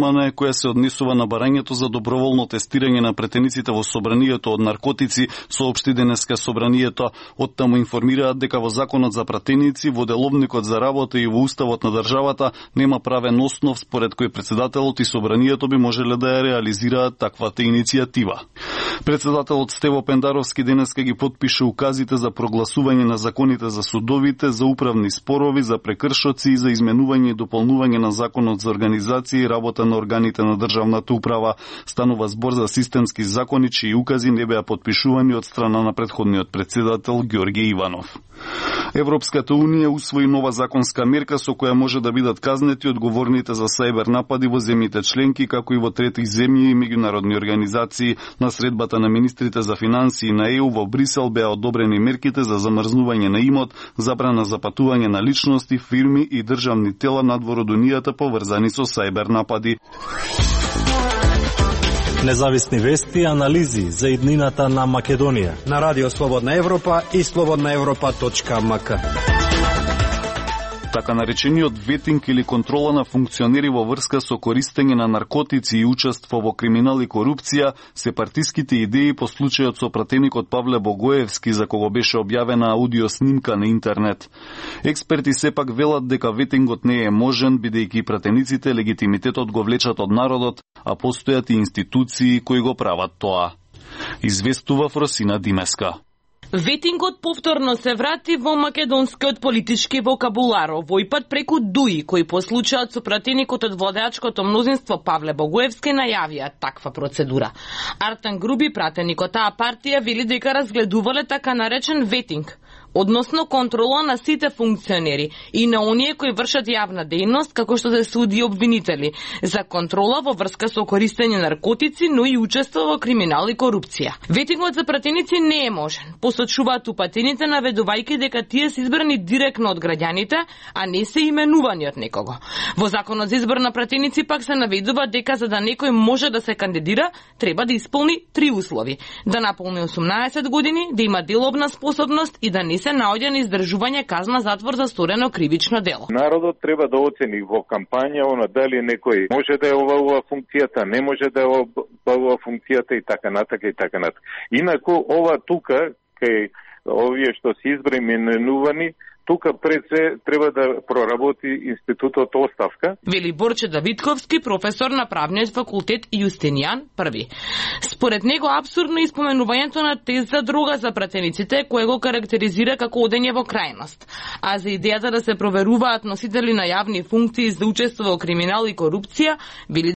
СМН, која се однесува на барањето за доброволно тестирање на претениците во собранието од наркотици, соопшти денеска собранието. Оттаму информираат дека во Законот за пратеници, во Деловникот за работа и во Уставот на државата нема правен основ според кој председателот и собранието би можеле да ја реализираат таквата иницијатива. Председателот Стево Пендаровски денеска ги потпише указите за прогласување на законите за судовите, за управни спорови, за прекршоци и за изменување и дополнување на Законот за организација и работа на органите на државната управа. Станува збор за системски закони чии укази не беа потпишувани од страна на претходниот председател Ѓорѓе Иванов. Европската унија усвои нова законска мерка со која може да бидат казнети одговорните за сајбер напади во земјите членки, како и во трети земји и меѓународни организации. На средбата на министрите за финансии на ЕУ во Брисел беа одобрени мерките за замрзнување на имот, забрана за патување на личности, фирми и државни тела надвор од унијата поврзани со сајбер напади. Независни вести и анализи за иднината на Македонија на Радио Слободна Европа и slobodnaevropa.mk. Така наречениот ветинг или контрола на функционери во врска со користење на наркотици и учество во криминал и корупција се партиските идеи по случајот со пратеникот Павле Богоевски, за кого беше објавена аудио снимка на интернет. Експерти сепак велат дека ветингот не е можен, бидејќи пратениците легитимитетот го влечат од народот, а постојат и институции кои го прават тоа. Известува Фросина Димеска. Ветингот повторно се врати во македонскиот политички вокабулар, овој пат преку ДУИ, кои по случајот со пратеникот од владеачкото мнозинство Павле Богоевски најавија таква процедура. Артан Груби, пратеник од таа партија, вели дека разгледувале така наречен ветинг, односно контрола на сите функционери и на оние кои вршат јавна дејност, како што се суди обвинители, за контрола во врска со користење наркотици, но и учество во криминал и корупција. Ветингот за пратеници не е можен, посочуваат упатените, наведувајќи дека тие се избрани директно од граѓаните, а не се именувани од некого. Во Законот за избор на пратеници пак се наведува дека за да некој може да се кандидира, треба да исполни 3 услови: да наполни 18 години, да има деловна способност и да не се наоѓа на издржување казна затвор за сторено кривично дело. Народот треба да оцени во кампања дали некој може да е обавува функцијата, не може да е обавува функцијата и така натака и така натака. Инаку ова тука кај овие што се именувани, тука пред се треба да проработи институтот оставка. Вели Борче Давидковски, професор на правниот факултет Јустинијан I. Според него апсурдно е испоменувањето на тест за дрога за пратениците, кое го карактеризира како одење во крајност. А за идејата да се проверуваат носители на јавни функции за учество во криминал и корупција, вели